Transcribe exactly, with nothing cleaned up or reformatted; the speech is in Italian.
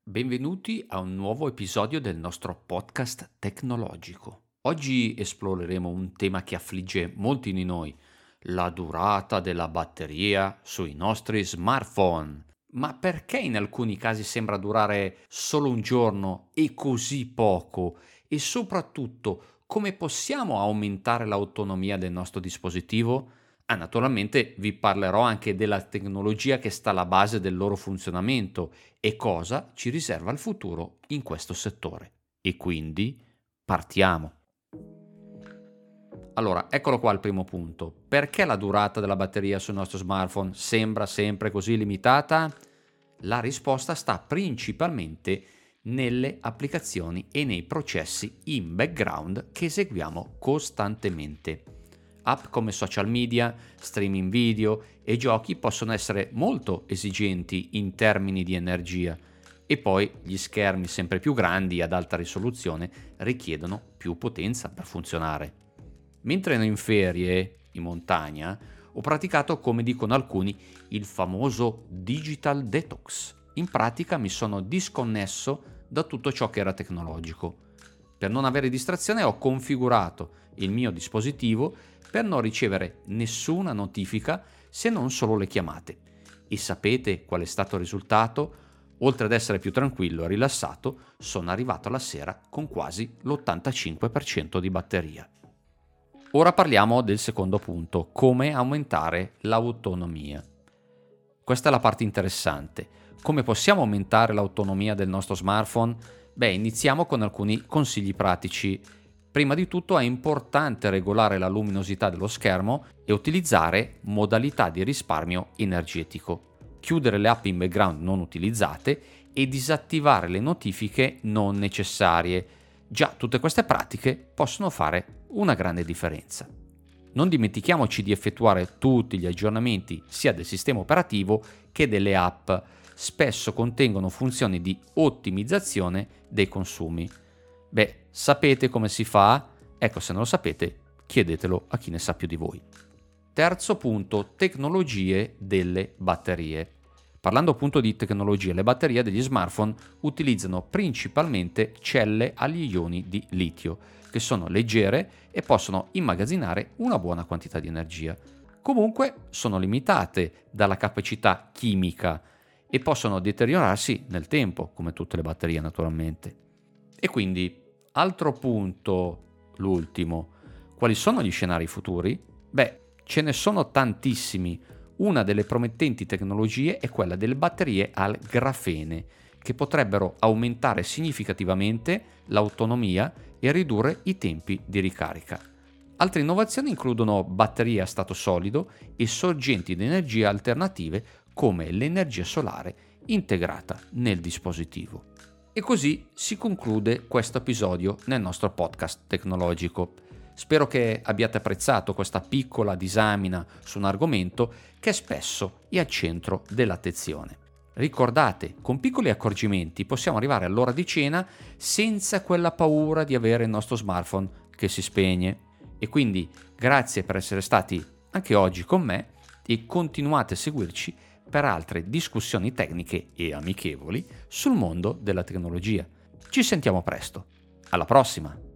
Benvenuti a un nuovo episodio del nostro podcast tecnologico. Oggi esploreremo un tema che affligge molti di noi, la durata della batteria sui nostri smartphone. Ma perché in alcuni casi sembra durare solo un giorno e così poco? E soprattutto, come possiamo aumentare l'autonomia del nostro dispositivo? Ah, naturalmente vi parlerò anche della tecnologia che sta alla base del loro funzionamento e cosa ci riserva il futuro in questo settore. E quindi partiamo. Allora, eccolo qua il primo punto. Perché la durata della batteria sul nostro smartphone sembra sempre così limitata? La risposta sta principalmente nelle applicazioni e nei processi in background che eseguiamo costantemente. App come social media, streaming video e giochi possono essere molto esigenti in termini di energia e poi gli schermi sempre più grandi ad alta risoluzione richiedono più potenza per funzionare. Mentre ero in ferie, in montagna, ho praticato, come dicono alcuni, il famoso digital detox. In pratica mi sono disconnesso da tutto ciò che era tecnologico. Per non avere distrazione ho configurato il mio dispositivo per non ricevere nessuna notifica se non solo le chiamate. E sapete qual è stato il risultato? Oltre ad essere più tranquillo e rilassato, sono arrivato alla sera con quasi l'ottantacinque per cento di batteria. Ora parliamo del secondo punto, come aumentare l'autonomia. Questa è la parte interessante. Come possiamo aumentare l'autonomia del nostro smartphone? Beh, iniziamo con alcuni consigli pratici. Prima di tutto è importante regolare la luminosità dello schermo e utilizzare modalità di risparmio energetico. Chiudere le app in background non utilizzate e disattivare le notifiche non necessarie. Già, tutte queste pratiche possono fare una grande differenza. Non dimentichiamoci di effettuare tutti gli aggiornamenti sia del sistema operativo che delle app. Spesso contengono funzioni di ottimizzazione dei consumi. Beh, sapete come si fa? Ecco, se non lo sapete, chiedetelo a chi ne sa più di voi. Terzo punto, tecnologie delle batterie. Parlando appunto di tecnologie, le batterie degli smartphone utilizzano principalmente celle agli ioni di litio, che sono leggere e possono immagazzinare una buona quantità di energia. Comunque sono limitate dalla capacità chimica e possono deteriorarsi nel tempo, come tutte le batterie naturalmente. E quindi, altro punto, l'ultimo, quali sono gli scenari futuri? Beh, ce ne sono tantissimi. Una delle promettenti tecnologie è quella delle batterie al grafene, che potrebbero aumentare significativamente l'autonomia e ridurre i tempi di ricarica. Altre innovazioni includono batterie a stato solido e sorgenti di energia alternative come l'energia solare integrata nel dispositivo. E così si conclude questo episodio nel nostro podcast tecnologico. Spero che abbiate apprezzato questa piccola disamina su un argomento che spesso è al centro dell'attenzione. Ricordate, con piccoli accorgimenti possiamo arrivare all'ora di cena senza quella paura di avere il nostro smartphone che si spegne. E quindi grazie per essere stati anche oggi con me e continuate a seguirci per altre discussioni tecniche e amichevoli sul mondo della tecnologia. Ci sentiamo presto. Alla prossima!